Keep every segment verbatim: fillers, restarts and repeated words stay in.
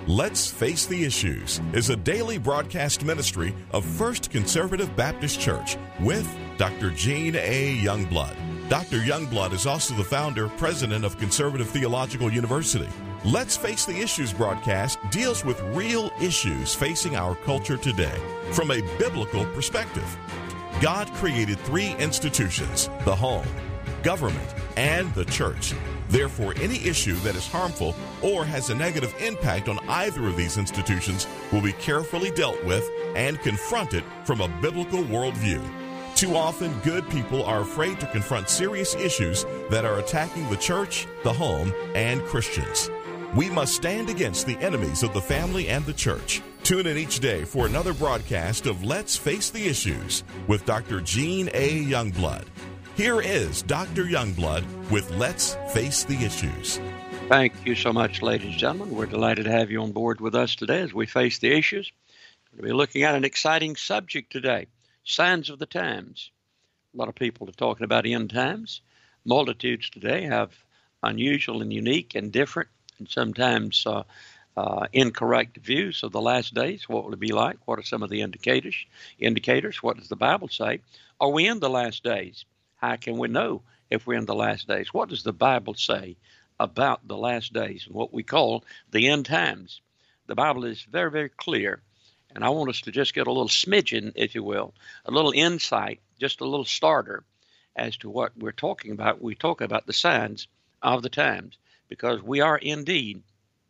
Let's Face the Issues is a daily broadcast ministry of First Conservative Baptist Church with Doctor Gene A. Youngblood. Doctor Youngblood is also the founder, president of Conservative Theological University. Let's Face the Issues broadcast deals with real issues facing our culture today from a biblical perspective. God created three institutions: the home, government, and the church. Therefore, any issue that is harmful or has a negative impact on either of these institutions will be carefully dealt with and confronted from a biblical worldview. Too often, good people are afraid to confront serious issues that are attacking the church, the home, and Christians. We must stand against the enemies of the family and the church. Tune in each day for another broadcast of Let's Face the Issues with Doctor Gene A. Youngblood. Here is Doctor Youngblood with Let's Face the Issues. Thank you so much, ladies and gentlemen. We're delighted to have you on board with us today as we face the issues. We're going to be looking at an exciting subject today, signs of the times. A lot of people are talking about end times. Multitudes today have unusual and unique and different and sometimes uh, uh, incorrect views of the last days. What will it be like? What are some of the indicators? Indicators. What does the Bible say? Are we in the last days? How can we know if we're in the last days? What does the Bible say about the last days and what we call the end times? The Bible is very, very clear, and I want us to just get a little smidgen, if you will, a little insight, just a little starter as to what we're talking about. We talk about the signs of the times because we are indeed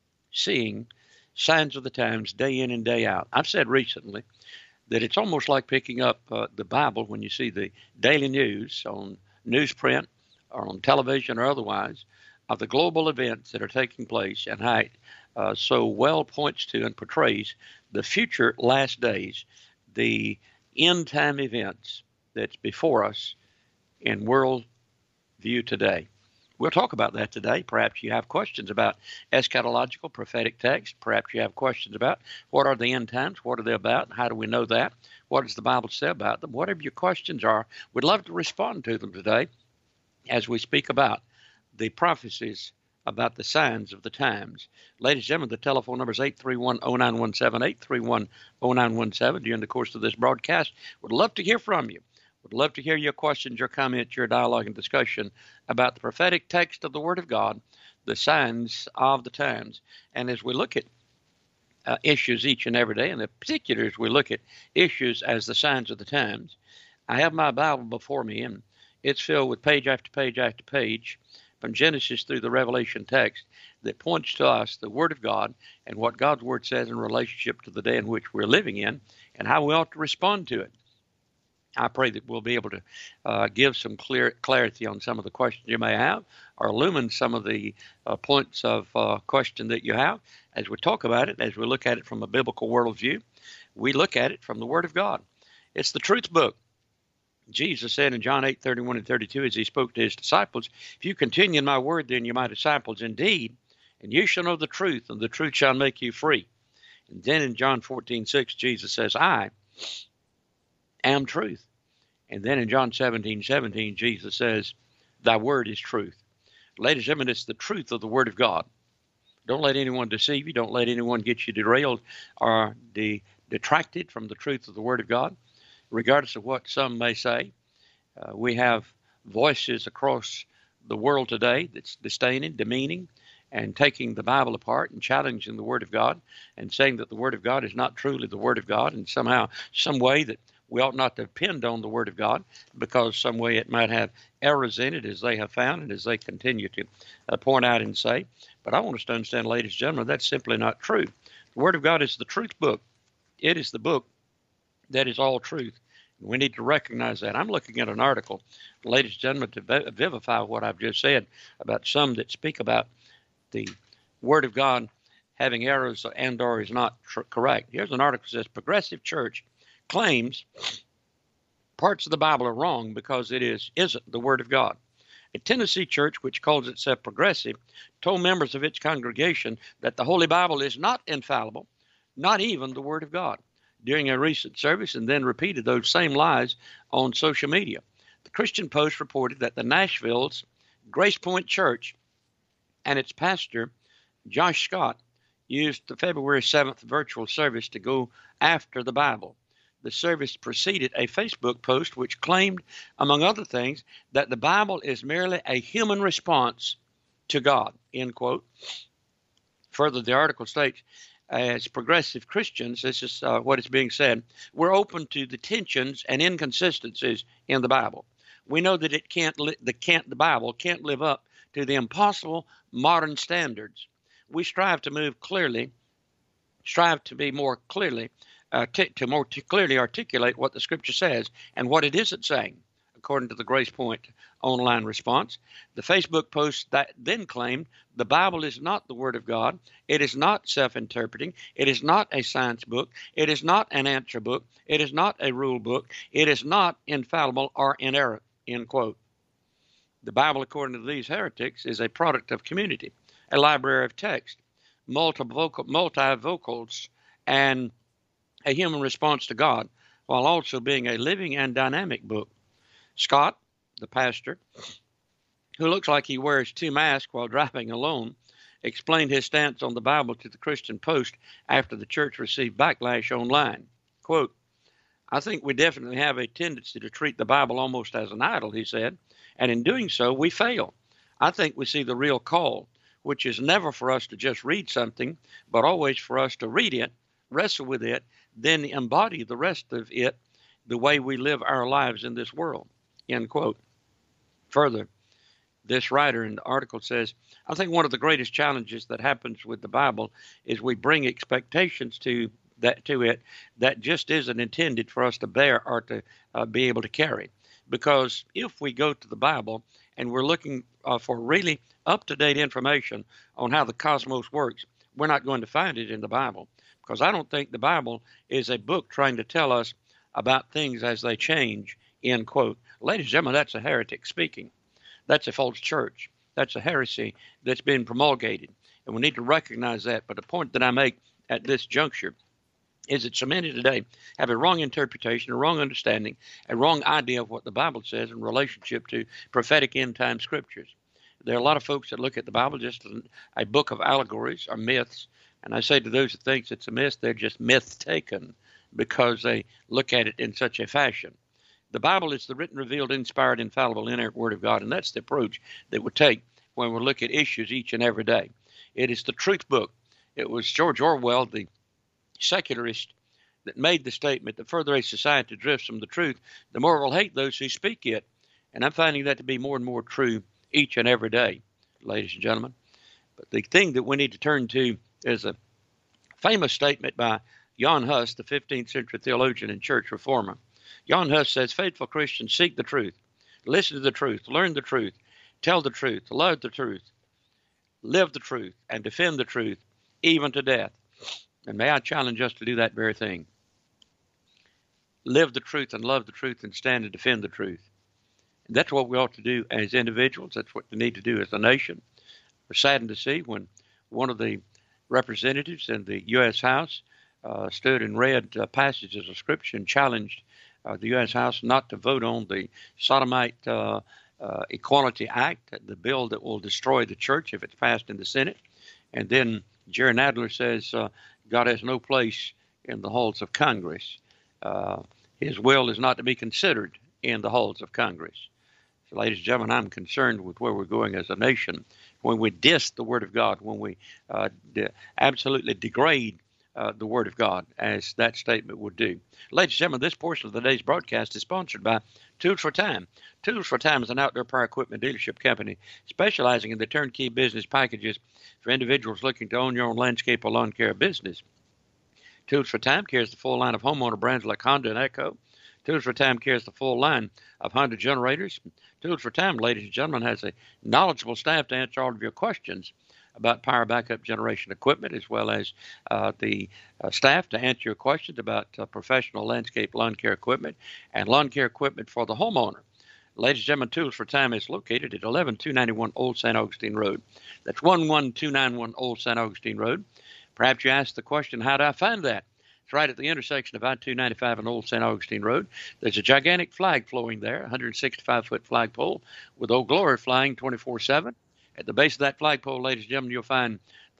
seeing signs of the times day in and day out. I've said recently that it's almost like picking up uh, the Bible when you see the daily news on newsprint or on television or otherwise of the global events that are taking place and how it uh, so well points to and portrays the future last days, the end time events that's before us in world view today. We'll talk about that today. Perhaps you have questions about eschatological prophetic text. Perhaps you have questions about what are the end times, what are they about, how do we know that, what does the Bible say about them. Whatever your questions are, we'd love to respond to them today as we speak about the prophecies about the signs of the times. Ladies and gentlemen, the telephone number is eight three one, oh nine one seven, eight three one, oh nine one seven. During the course of this broadcast, we'd love to hear from you. Would love to hear your questions, your comments, your dialogue and discussion about the prophetic text of the Word of God, the signs of the times. And as we look at uh, issues each and every day, and in particular as we look at issues as the signs of the times, I have my Bible before me, and it's filled with page after page after page from Genesis through the Revelation text that points to us the Word of God and what God's Word says in relationship to the day in which we're living in and how we ought to respond to it. I pray that we'll be able to uh, give some clear clarity on some of the questions you may have or illumine some of the uh, points of uh, question that you have. As we talk about it, as we look at it from a biblical worldview, we look at it from the Word of God. It's the truth book. Jesus said in John eight, thirty-one and thirty-two, as he spoke to his disciples, if you continue in my word, then you're my disciples indeed, and you shall know the truth, and the truth shall make you free. And then in John fourteen, six, Jesus says, I am truth. And then in John seventeen, seventeen, Jesus says, thy word is truth. Ladies and gentlemen, it's the truth of the Word of God. Don't let anyone deceive you. Don't let anyone get you derailed or de- detracted from the truth of the Word of God, regardless of what some may say. Uh, we have voices across the world today that's disdaining, demeaning, and taking the Bible apart and challenging the Word of God and saying that the Word of God is not truly the Word of God and somehow, some way that we ought not to depend on the Word of God because some way it might have errors in it as they have found and as they continue to uh, point out and say. But I want us to understand, ladies and gentlemen, that's simply not true. The Word of God is the truth book. It is the book that is all truth. We need to recognize that. I'm looking at an article, ladies and gentlemen, to vivify what I've just said about some that speak about the Word of God having errors and or is not tr- correct. Here's an article that says, Progressive Church claims parts of the Bible are wrong because it is, isn't the Word of God. A Tennessee church, which calls itself progressive, told members of its congregation that the Holy Bible is not infallible, not even the Word of God, during a recent service, and then repeated those same lies on social media. The Christian Post reported that the Nashville's Grace Point Church and its pastor, Josh Scott, used the February seventh virtual service to go after the Bible. The service preceded a Facebook post which claimed, among other things, that the Bible is merely a human response to God, end quote. Further, the article states, as progressive Christians, this is uh, what is being said, we're open to the tensions and inconsistencies in the Bible. We know that it can't, li- the, can't, the Bible can't live up to the impossible modern standards. We strive to move clearly, strive to be more clearly, uh, t- to more to clearly articulate what the Scripture says and what it isn't saying, according to the Grace Point online response. The Facebook post that then claimed the Bible is not the Word of God. It is not self-interpreting. It is not a science book. It is not an answer book. It is not a rule book. It is not infallible or inerrant, end quote. The Bible, according to these heretics, is a product of community, a library of text, multivocal, multivocals, and a human response to God, while also being a living and dynamic book. Scott, the pastor, who looks like he wears two masks while driving alone, explained his stance on the Bible to the Christian Post after the church received backlash online. Quote, I think we definitely have a tendency to treat the Bible almost as an idol, he said, and in doing so, we fail. I think we see the real call, which is never for us to just read something, but always for us to read it, wrestle with it, then embody the rest of it the way we live our lives in this world, end quote. Further, this writer in the article says, I think one of the greatest challenges that happens with the Bible is we bring expectations to that to it that just isn't intended for us to bear or to uh, be able to carry. Because if we go to the Bible and we're looking uh, for really up-to-date information on how the cosmos works, we're not going to find it in the Bible. Because I don't think the Bible is a book trying to tell us about things as they change, end quote. Ladies and gentlemen, that's a heretic speaking. That's a false church. That's a heresy that's been promulgated. And we need to recognize that. But the point that I make at this juncture is that so many today have a wrong interpretation, a wrong understanding, a wrong idea of what the Bible says in relationship to prophetic end-time scriptures. There are a lot of folks that look at the Bible just as a book of allegories or myths. And I say to those who think it's a myth, they're just myth taken because they look at it in such a fashion. The Bible is the written, revealed, inspired, infallible, inerrant Word of God, and that's the approach that we take when we look at issues each and every day. It is the truth book. It was George Orwell, the secularist, that made the statement, the further a society drifts from the truth, the more it will hate those who speak it. And I'm finding that to be more and more true each and every day, ladies and gentlemen. But the thing that we need to turn to is a famous statement by Jan Hus, the fifteenth century theologian and church reformer. Jan Hus says, faithful Christians seek the truth, listen to the truth, learn the truth, tell the truth, love the truth, live the truth, and defend the truth, even to death. And may I challenge us to do that very thing. Live the truth and love the truth and stand and defend the truth. And that's what we ought to do as individuals. That's what we need to do as a nation. We're saddened to see when one of the representatives in the U S House uh, stood and read uh, passages of Scripture and challenged uh, the U S House not to vote on the Sodomite uh, uh, Equality Act, the bill that will destroy the church if it's passed in the Senate. And then Jerry Nadler says uh, God has no place in the halls of Congress. Uh, his will is not to be considered in the halls of Congress. So, ladies and gentlemen, I'm concerned with where we're going as a nation when we diss the Word of God, when we uh, de- absolutely degrade uh, the Word of God, as that statement would do. Ladies and gentlemen, this portion of the day's broadcast is sponsored by Tools for Time. Tools for Time is an outdoor power equipment dealership company specializing in the turnkey business packages for individuals looking to own your own landscape or lawn care business. Tools for Time carries the full line of homeowner brands like Honda and Echo. Tools for Time carries the full line of Honda generators. Tools for Time, ladies and gentlemen, has a knowledgeable staff to answer all of your questions about power backup generation equipment, as well as uh, the uh, staff to answer your questions about uh, professional landscape lawn care equipment and lawn care equipment for the homeowner. Ladies and gentlemen, Tools for Time is located at eleven two ninety-one Old Saint Augustine Road. That's one one two nine one Old Saint Augustine Road. Perhaps you ask the question, how do I find that? It's right at the intersection of I two ninety-five and Old Saint Augustine Road. There's a gigantic flag flowing there, a one hundred sixty-five foot flagpole with Old Glory flying twenty-four seven. At the base of that flagpole, ladies and gentlemen, you'll find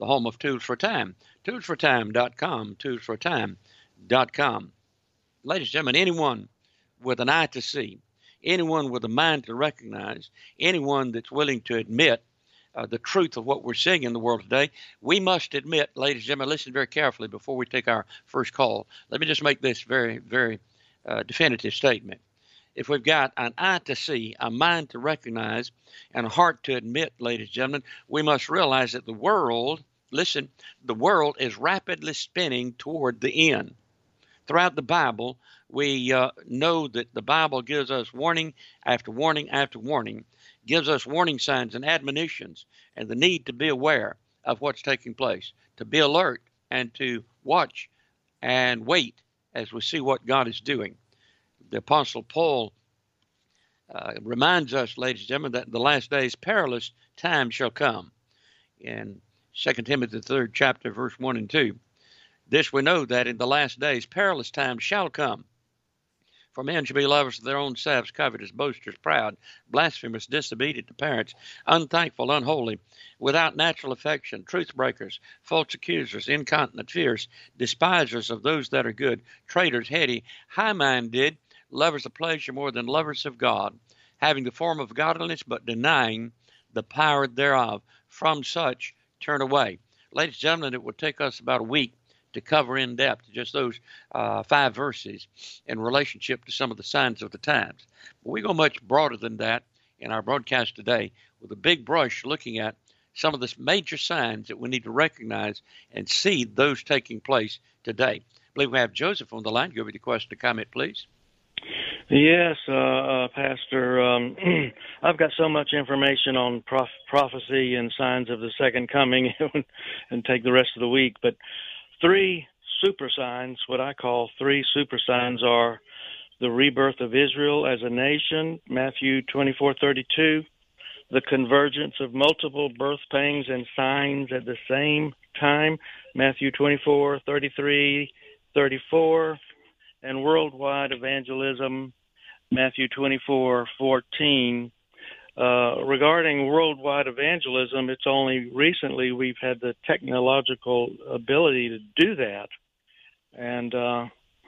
the home of Tools for Time. tools for time dot com, tools for time dot com. Ladies and gentlemen, anyone with an eye to see, anyone with a mind to recognize, anyone that's willing to admit uh, the truth of what we're seeing in the world today, we must admit, ladies and gentlemen, listen very carefully before we take our first call. Let me just make this very, very uh, definitive statement. If we've got an eye to see, a mind to recognize, and a heart to admit, ladies and gentlemen, we must realize that the world, listen, the world is rapidly spinning toward the end. Throughout the Bible, we uh, know that the Bible gives us warning after warning after warning, gives us warning signs and admonitions, and the need to be aware of what's taking place, to be alert and to watch and wait as we see what God is doing. The Apostle Paul uh, reminds us, ladies and gentlemen, that in the last days perilous times shall come. In Second Timothy, the third chapter, verse one and two. This we know, that in the last days perilous times shall come. For men shall be lovers of their own selves, covetous, boasters, proud, blasphemous, disobedient to parents, unthankful, unholy, without natural affection, truth breakers, false accusers, incontinent, fierce, despisers of those that are good, traitors, heady, high-minded, lovers of pleasure more than lovers of God, having the form of godliness but denying the power thereof. From such turn away. Ladies and gentlemen, it will take us about a week to cover in depth just those uh, five verses in relationship to some of the signs of the times. But we go much broader than that in our broadcast today with a big brush looking at some of the major signs that we need to recognize and see those taking place today. I believe we have Joseph on the line. Give me the question or comment, please. Yes, uh, uh, Pastor. Um, I've got so much information on prof- prophecy and signs of the second coming and take the rest of the week, but three super signs, what I call three super signs, are the rebirth of Israel as a nation, Matthew twenty-four thirty-two, the convergence of multiple birth pangs and signs at the same time, Matthew twenty-four thirty-three, thirty-four, and worldwide evangelism, Matthew twenty-four fourteen. Uh, regarding worldwide evangelism, it's only recently we've had the technological ability to do that. And uh,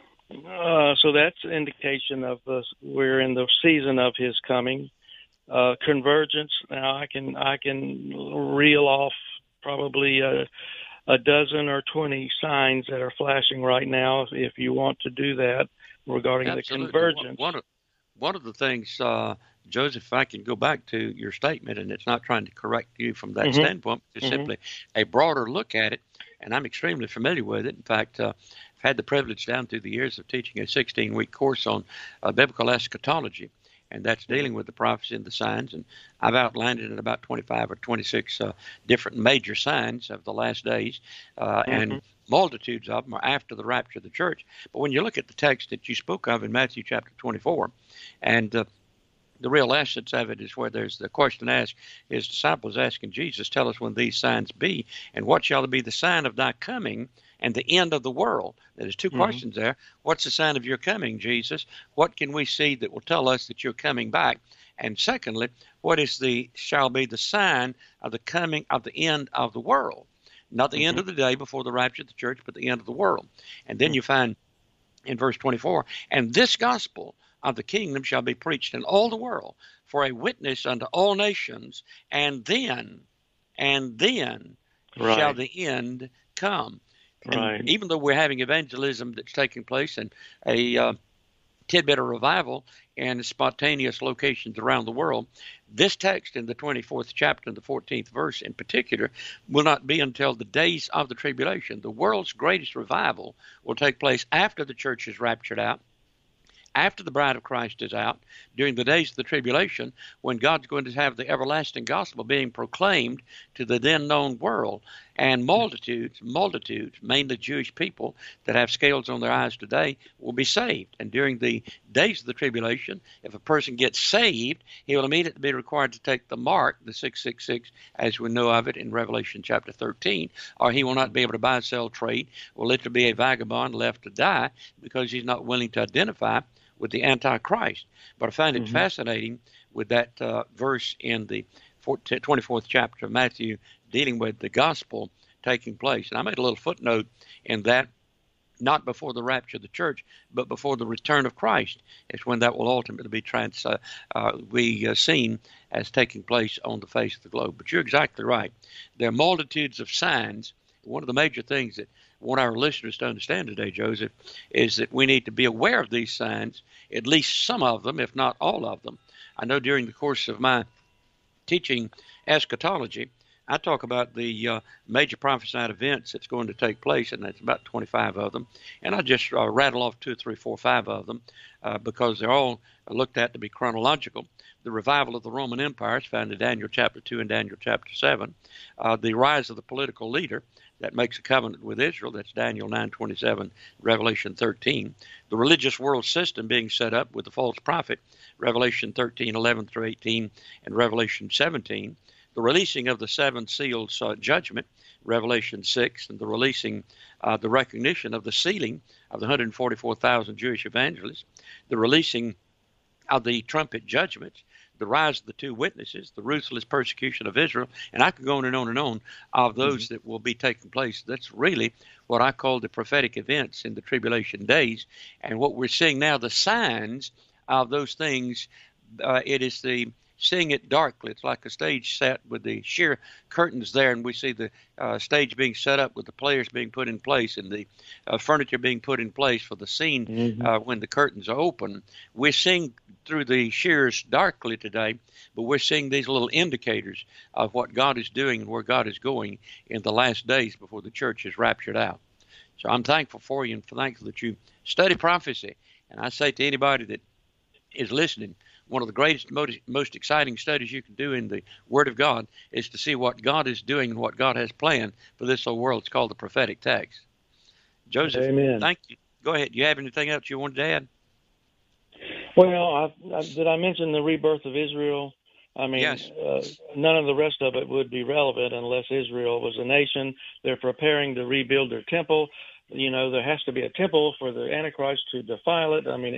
uh, so that's an indication of the, we're in the season of his coming. Uh, convergence, now I can I can reel off probably a, a dozen or twenty signs that are flashing right now if you want to do that regarding Absolutely. the convergence. One, one, of, one of the things, uh, Joseph, if I can go back to your statement, and it's not trying to correct you from that mm-hmm. standpoint, it's mm-hmm. simply a broader look at it, and I'm extremely familiar with it. In fact, uh, I've had the privilege down through the years of teaching a sixteen-week course on uh, biblical eschatology, and that's dealing with the prophecy and the signs, and I've outlined it in about twenty-five or twenty-six uh, different major signs of the last days, uh, mm-hmm. and multitudes of them are after the rapture of the church. But when you look at the text that you spoke of in Matthew chapter twenty-four, and uh, the real essence of it is where there's the question asked, his disciples asking Jesus, tell us when these signs be, and what shall be the sign of thy coming and the end of the world? There's two mm-hmm. questions there. What's the sign of your coming, Jesus? What can we see that will tell us that you're coming back? And secondly, what is the shall be the sign of the coming of the end of the world? Not the mm-hmm. end of the day before the rapture of the church, but the end of the world. And then mm-hmm. you find in verse twenty-four, and this gospel of the kingdom shall be preached in all the world for a witness unto all nations, and then, and then right. shall the end come. Right. And even though we're having evangelism that's taking place and a uh, tidbit of revival in spontaneous locations around the world, this text in the twenty-fourth chapter and the fourteenth verse in particular will not be until the days of the tribulation. The world's greatest revival will take place after the church is raptured out, after the bride of Christ is out, during the days of the tribulation, when God's going to have the everlasting gospel being proclaimed to the then known world. And multitudes, multitudes, mainly Jewish people that have scales on their eyes today, will be saved. And during the days of the tribulation, if a person gets saved, he will immediately be required to take the mark, the six six six, as we know of it in Revelation chapter thirteen, or he will not be able to buy, sell, trade, will literally be a vagabond left to die because he's not willing to identify with the Antichrist. But I find it mm-hmm. fascinating with that uh, verse in the twenty-fourth chapter of Matthew dealing with the gospel taking place. And I made a little footnote in that, not before the rapture of the church, but before the return of Christ is when that will ultimately be trans, uh, uh, we uh, seen as taking place on the face of the globe. But you're exactly right. There are multitudes of signs. One of the major things that I want our listeners to understand today, Joseph, is that we need to be aware of these signs, at least some of them, if not all of them. I know during the course of my teaching eschatology, I talk about the uh, major prophesied events that's going to take place, and that's about twenty-five of them. And I just uh, rattle off two, three, four, five of them uh, because they're all looked at to be chronological. The revival of the Roman Empire is found in Daniel chapter two and Daniel chapter seven. Uh, the rise of the political leader that makes a covenant with Israel, that's Daniel nine twenty-seven, Revelation thirteen. The religious world system being set up with the false prophet, Revelation thirteen, eleven through eighteen, and Revelation seventeen. The releasing of the seven seals uh, judgment, Revelation six, and the releasing, uh, the recognition of the sealing of the one hundred forty-four thousand Jewish evangelists, the releasing of the trumpet judgments, the rise of the two witnesses, the ruthless persecution of Israel, and I could go on and on and on of those mm-hmm. that will be taking place. That's really what I call the prophetic events in the tribulation days. And what we're seeing now, the signs of those things, uh, it is the seeing it darkly. It's like a stage set with the sheer curtains there, and we see the uh, stage being set up with the players being put in place and the uh, furniture being put in place for the scene mm-hmm. uh, when the curtains are open. We're seeing through the shears darkly today, but we're seeing these little indicators of what God is doing and where God is going in the last days before the church is raptured out. So I'm thankful for you and thankful that you study prophecy. And I say to anybody that is listening, one of the greatest, most, most exciting studies you can do in the Word of God is to see what God is doing and what God has planned for this whole world. It's called the prophetic text. Joseph, Amen. Thank you. Go ahead. Do you have anything else you wanted to add? Well, I, I, did I mention the rebirth of Israel? I mean, yes. uh, none of the rest of it would be relevant unless Israel was a nation. They're preparing to rebuild their temple. You know, there has to be a temple for the Antichrist to defile it. I mean,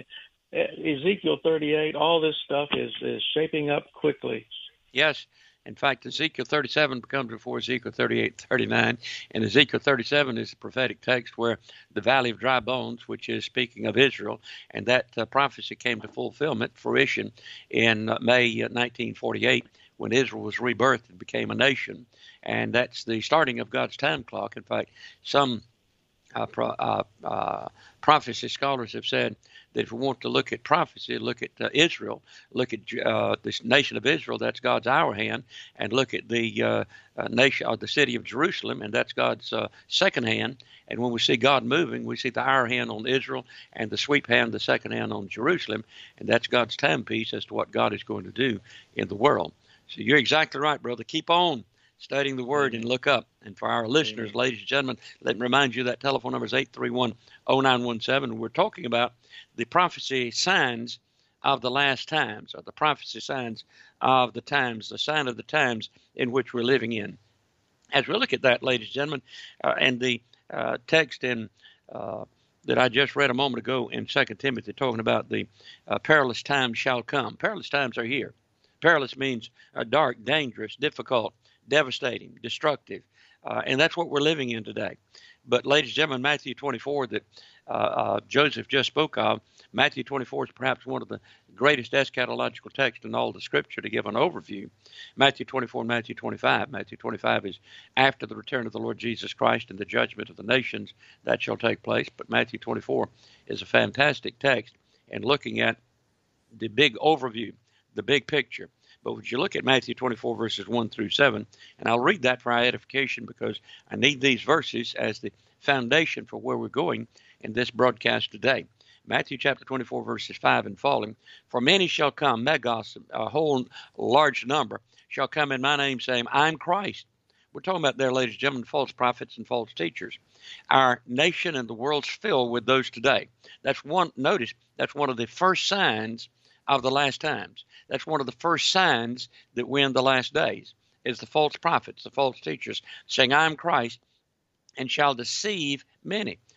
Ezekiel thirty-eight, all this stuff is, is shaping up quickly. Yes. In fact, Ezekiel thirty-seven comes before Ezekiel thirty-eight, thirty-nine, and Ezekiel thirty-seven is the prophetic text where the valley of dry bones, which is speaking of Israel, and that uh, prophecy came to fulfillment, fruition, in uh, May uh, nineteen forty-eight, when Israel was rebirthed and became a nation. And that's the starting of God's time clock. In fact, some uh, pro, uh, uh, prophecy scholars have said that if we want to look at prophecy, look at uh, Israel, look at uh, this nation of Israel, that's God's hour hand, and look at the uh, uh, nation or the city of Jerusalem, and that's God's uh, second hand. And when we see God moving, we see the hour hand on Israel and the sweep hand, the second hand on Jerusalem, and that's God's timepiece as to what God is going to do in the world. So you're exactly right, brother. Keep on studying the Word and look up. And for our listeners, Amen. Ladies and gentlemen, let me remind you that telephone number is eight three one, oh nine one seven. We're talking about the prophecy signs of the last times, or the prophecy signs of the times, the sign of the times in which we're living in. As we look at that, ladies and gentlemen, uh, and the uh, text in uh, that I just read a moment ago in Second Timothy, talking about the uh, perilous times shall come. Perilous times are here. Perilous means uh, dark, dangerous, difficult, devastating, destructive, uh, and that's what we're living in today. But, ladies and gentlemen, Matthew twenty-four that uh, uh, Joseph just spoke of, Matthew twenty-four is perhaps one of the greatest eschatological texts in all the Scripture to give an overview. Matthew twenty-four and Matthew twenty-five. Matthew twenty-five is after the return of the Lord Jesus Christ and the judgment of the nations that shall take place. But Matthew twenty-four is a fantastic text in looking at the big overview, the big picture. But would you look at Matthew twenty-four, verses one through seven, and I'll read that for our edification because I need these verses as the foundation for where we're going in this broadcast today. Matthew chapter twenty-four, verses five and following. For many shall come, megos, a whole large number, shall come in my name, saying, I'm Christ. We're talking about there, ladies and gentlemen, false prophets and false teachers. Our nation and the world's filled with those today. That's one, notice, that's one of the first signs of the last times. That's one of the first signs that we're in the last days, is the false prophets, the false teachers, saying, I'm Christ, and shall deceive many.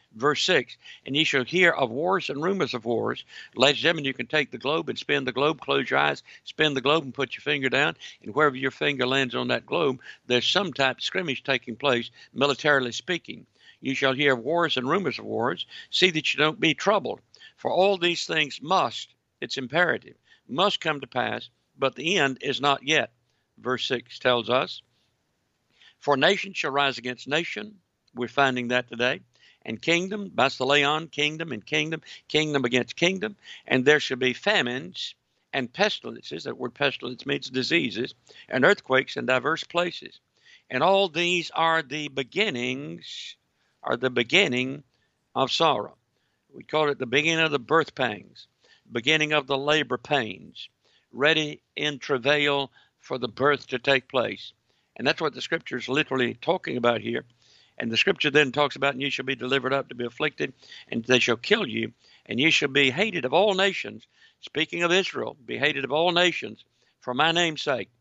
Verse six, and ye shall hear of wars and rumors of wars. Ladies and gentlemen, you can take the globe and spin the globe, close your eyes, spin the globe and put your finger down, and wherever your finger lands on that globe, there's some type of scrimmage taking place, militarily speaking. You shall hear of wars and rumors of wars. See that you don't be troubled. For all these things must, it's imperative, must come to pass, but the end is not yet. Verse six tells us, for nation shall rise against nation. We're finding that today. And kingdom, basileon, kingdom and kingdom, kingdom against kingdom. And there shall be famines and pestilences. That word pestilence means diseases, and earthquakes in diverse places. And all these are the beginnings, are the beginning of sorrow. We call it the beginning of the birth pangs, beginning of the labor pains, ready in travail for the birth to take place. And that's what the scripture is literally talking about here. And the scripture then talks about, and ye shall be delivered up to be afflicted, and they shall kill you, and ye shall be hated of all nations. Speaking of Israel, be hated of all nations for my name's sake.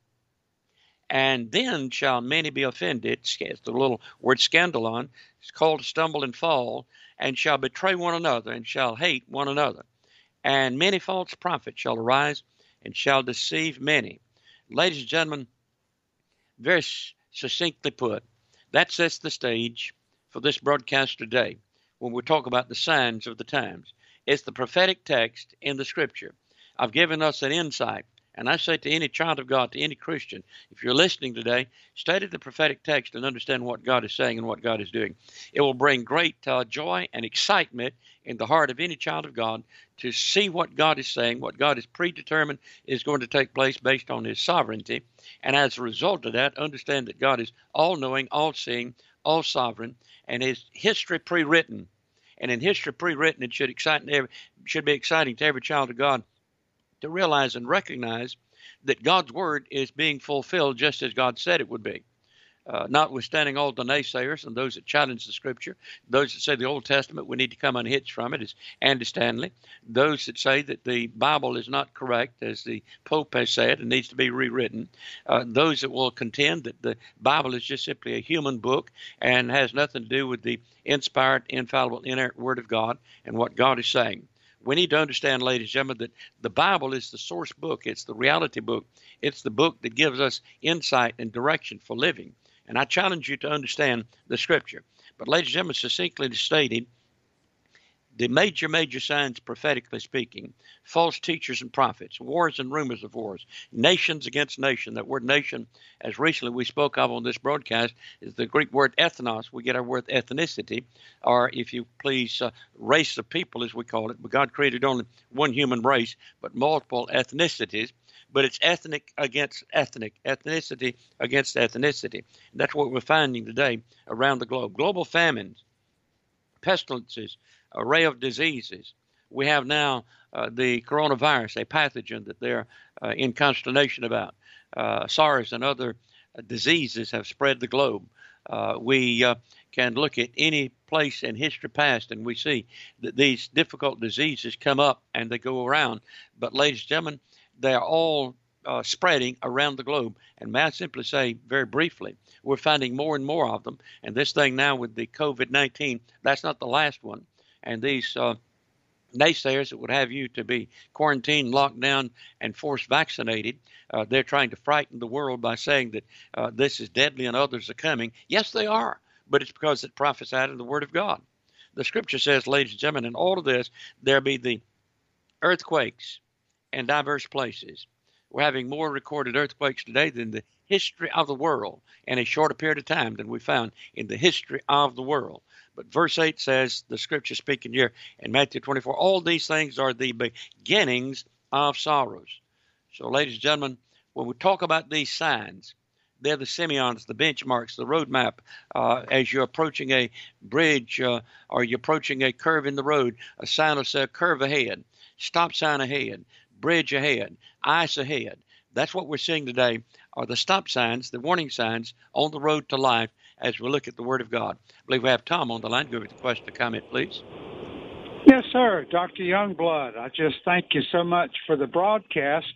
And then shall many be offended. It's the little word scandalon. It's called to stumble and fall, and shall betray one another, and shall hate one another. And many false prophets shall arise, and shall deceive many. Ladies and gentlemen, very succinctly put, that sets the stage for this broadcast today when we talk about the signs of the times. It's the prophetic text in the scripture. I've given us an insight, and I say to any child of God, to any Christian, if you're listening today, study the prophetic text and understand what God is saying and what God is doing. It will bring great uh, joy and excitement in the heart of any child of God to see what God is saying, what God has predetermined is going to take place based on his sovereignty. And as a result of that, understand that God is all-knowing, all-seeing, all-sovereign, and his history pre-written. And in history pre-written, it should excite every, should be exciting to every child of God to realize and recognize that God's word is being fulfilled just as God said it would be. Uh, notwithstanding all the naysayers and those that challenge the scripture, those that say the Old Testament, we need to come unhitched from it, is Andy Stanley. Those that say that the Bible is not correct, as the Pope has said, and needs to be rewritten. Uh, those that will contend that the Bible is just simply a human book and has nothing to do with the inspired, infallible, inerrant Word of God and what God is saying. We need to understand, ladies and gentlemen, that the Bible is the source book. It's the reality book. It's the book that gives us insight and direction for living. And I challenge you to understand the scripture. But ladies and gentlemen, succinctly stated, the major, major signs prophetically speaking, false teachers and prophets, wars and rumors of wars, nations against nation. That word nation, as recently we spoke of on this broadcast, is the Greek word ethnos. We get our word ethnicity, or if you please, uh, race of people as we call it. But God created only one human race, but multiple ethnicities. But it's ethnic against ethnic, ethnicity against ethnicity. And that's what we're finding today around the globe. Global famines, pestilences, array of diseases. We have now uh, the coronavirus, a pathogen that they're uh, in consternation about. Uh, SARS and other uh, diseases have spread the globe. Uh, we uh, can look at any place in history past and we see that these difficult diseases come up and they go around. But ladies and gentlemen, they are all uh, spreading around the globe. And may I simply say very briefly, we're finding more and more of them. And this thing now with the COVID nineteen, that's not the last one. And these uh, naysayers that would have you to be quarantined, locked down, and forced vaccinated, uh, they're trying to frighten the world by saying that uh, this is deadly and others are coming. Yes, they are. But it's because it prophesied in the Word of God. The Scripture says, ladies and gentlemen, in all of this, there be the earthquakes in diverse places. We're having more recorded earthquakes today than the history of the world in a shorter period of time than we found in the history of the world. But verse eight says, the scripture speaking here in Matthew twenty-four, all these things are the beginnings of sorrows. So, ladies and gentlemen, when we talk about these signs, they're the Simeons, the benchmarks, the roadmap. Uh, as you're approaching a bridge uh, or you're approaching a curve in the road, a sign will say curve ahead, stop sign ahead, bridge ahead, ice ahead. That's what we're seeing today are the stop signs, the warning signs on the road to life as we look at the Word of God. I believe we have Tom on the line. Go with the question or comment, please. Yes, sir. Doctor Youngblood, I just thank you so much for the broadcast.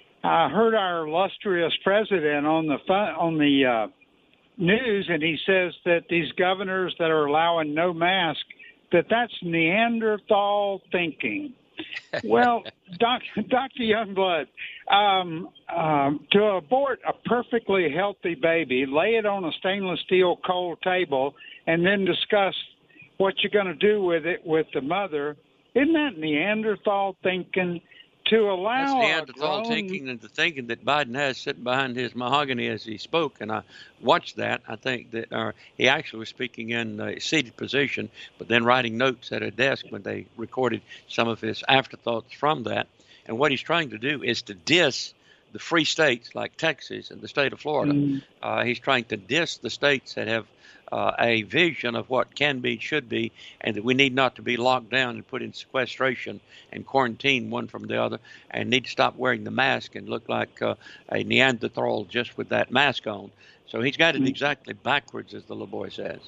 I heard our illustrious president on the fun, on the uh, news, and he says that these governors that are allowing no mask that that's Neanderthal thinking. Well, doc, Doctor Youngblood, um, um, to abort a perfectly healthy baby, lay it on a stainless steel cold table, and then discuss what you're going to do with it with the mother, isn't that Neanderthal thinking? To allow That's Neanderthal grown... thinking, and the thinking that Biden has sitting behind his mahogany as he spoke, and I watched that. I think that uh, he actually was speaking in a seated position, but then writing notes at a desk when they recorded some of his afterthoughts from that. And what he's trying to do is to diss the free states like Texas and the state of Florida. Mm. Uh, he's trying to diss the states that have Uh, a vision of what can be, should be, and that we need not to be locked down and put in sequestration and quarantine one from the other, and need to stop wearing the mask and look like uh, a Neanderthal just with that mask on. So he's got it exactly backwards, as the little boy says.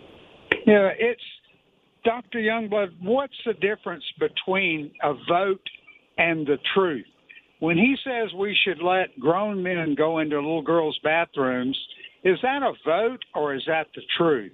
Yeah, it's, Doctor Youngblood, what's the difference between a vote and the truth? When he says we should let grown men go into little girls' bathrooms, is that a vote or is that the truth?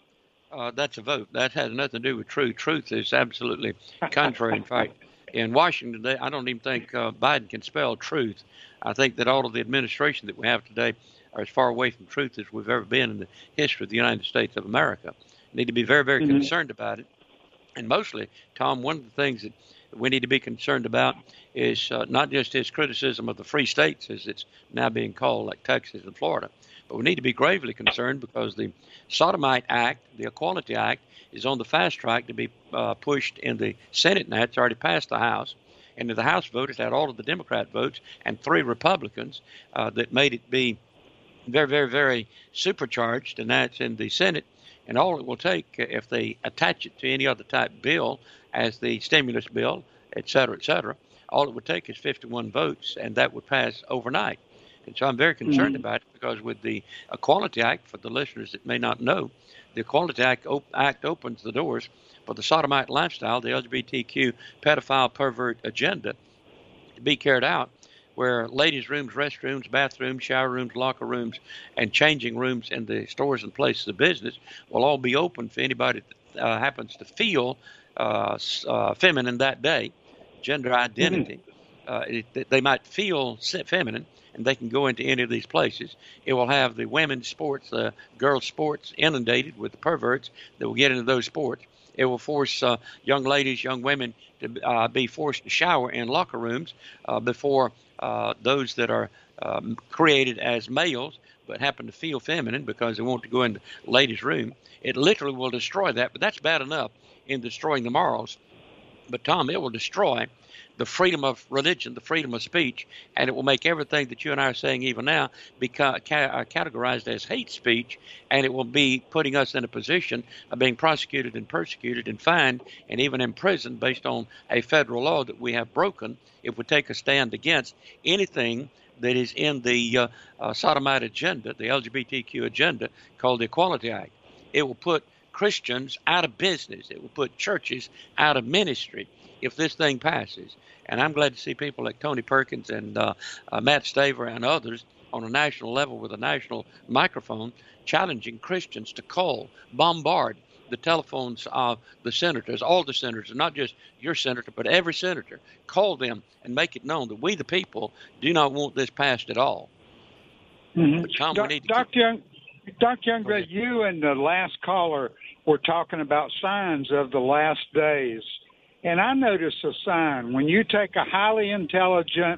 Uh, that's a vote. That has nothing to do with truth. Truth is absolutely contrary. In fact, in Washington today, I don't even think uh, Biden can spell truth. I think that all of the administration that we have today are as far away from truth as we've ever been in the history of the United States of America. We need to be very, very mm-hmm. concerned about it. And mostly, Tom, one of the things that we need to be concerned about is uh, not just his criticism of the free states, as it's now being called, like Texas and Florida, but we need to be gravely concerned because the Sodomite Act, the Equality Act, is on the fast track to be uh, pushed in the Senate now. It's already passed the House. And in the House vote, it had all of the Democrat votes and three Republicans uh, that made it be very, very, very supercharged, and that's in the Senate. And all it will take, if they attach it to any other type bill, as the stimulus bill, et cetera, et cetera, all it would take is fifty-one votes, and that would pass overnight. And so I'm very concerned mm-hmm. about it because with the Equality Act, for the listeners that may not know, the Equality Act, op- Act opens the doors for the sodomite lifestyle, the L G B T Q pedophile pervert agenda to be carried out, where ladies' rooms, restrooms, bathrooms, shower rooms, locker rooms, and changing rooms in the stores and places of business will all be open for anybody that uh, happens to feel uh, uh, feminine that day, gender identity. Mm-hmm. Uh, it, they might feel feminine, and they can go into any of these places. It will have the women's sports, uh, girls' sports inundated with the perverts that will get into those sports. It will force uh, young ladies, young women to uh, be forced to shower in locker rooms uh, before uh, those that are um, created as males but happen to feel feminine because they want to go into ladies' room. It literally will destroy that, but that's bad enough in destroying the morals. But, Tom, it will destroy the freedom of religion, the freedom of speech, and it will make everything that you and I are saying even now be ca- ca- categorized as hate speech, and it will be putting us in a position of being prosecuted and persecuted and fined and even imprisoned based on a federal law that we have broken if we take a stand against anything that is in the uh, uh, sodomite agenda, the L G B T Q agenda called the Equality Act. It will put Christians out of business. It will put churches out of ministry if this thing passes. And I'm glad to see people like Tony Perkins and uh, uh, Matt Staver and others on a national level with a national microphone challenging Christians to call, bombard the telephones of the senators, all the senators, not just your senator, but every senator. Call them and make it known that we, the people, do not want this passed at all. Mm-hmm. But Tom, we need to Doctor Young, Doctor Youngblood, you and the last caller were talking about signs of the last days. And I noticed a sign. When you take a highly intelligent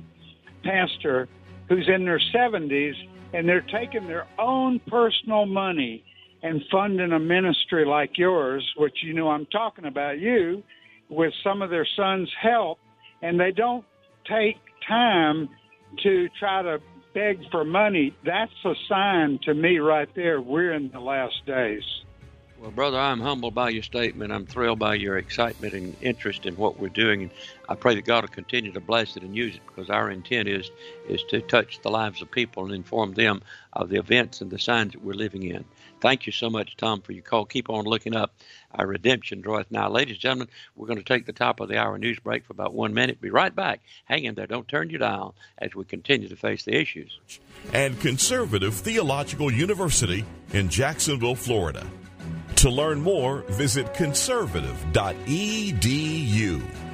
pastor who's in their seventies and they're taking their own personal money and funding a ministry like yours, which you know I'm talking about you, with some of their sons' help, and they don't take time to try to beg for money, that's a sign to me right there we're in the last days. Well, brother, I'm humbled by your statement. I'm thrilled by your excitement and interest in what we're doing, and I pray that God will continue to bless it and use it, because our intent is is to touch the lives of people and inform them of the events and the signs that we're living in. Thank you so much, Tom, for your call. Keep on looking up. Our redemption draweth nigh. Ladies and gentlemen, we're going to take the top of the hour news break for about one minute. Be right back. Hang in there. Don't turn your dial as we continue to face the issues. And Conservative Theological University in Jacksonville, Florida. To learn more, visit conservative dot e d u.